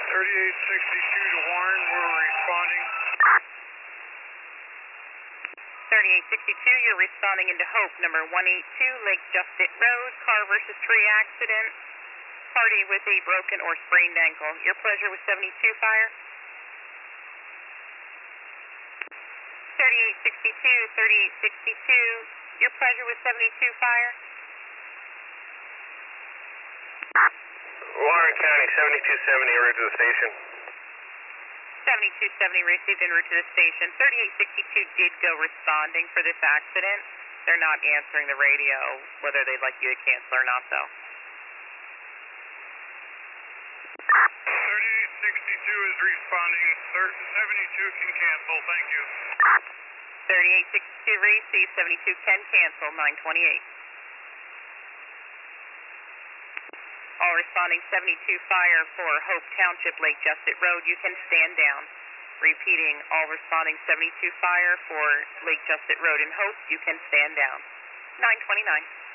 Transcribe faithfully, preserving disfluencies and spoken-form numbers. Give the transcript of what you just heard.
thirty-eight sixty-two to Warren, we're responding. thirty-eight sixty-two, you're responding into Hope, number one eighty-two, Lake Justice Road, car versus tree accident, party with a broken or sprained ankle. Your pleasure with seventy-two fire. thirty-eight sixty-two, thirty-eight sixty-two, your pleasure with seventy-two fire. Warren County, seventy-two seventy, en route to the station. seventy-two seventy received en route to the station. thirty-eight sixty-two did go responding for this accident. They're not answering the radio, whether they'd like you to cancel or not, though. thirty-eight sixty-two is responding. seventy-two can cancel, thank you. thirty-eight sixty-two received, seventy-two can cancel, nine twenty-eight. All responding seventy-two fire for Hope Township, Lake Justice Road, you can stand down. Repeating, all responding seventy-two fire for Lake Justice Road in Hope, you can stand down. nine twenty-nine.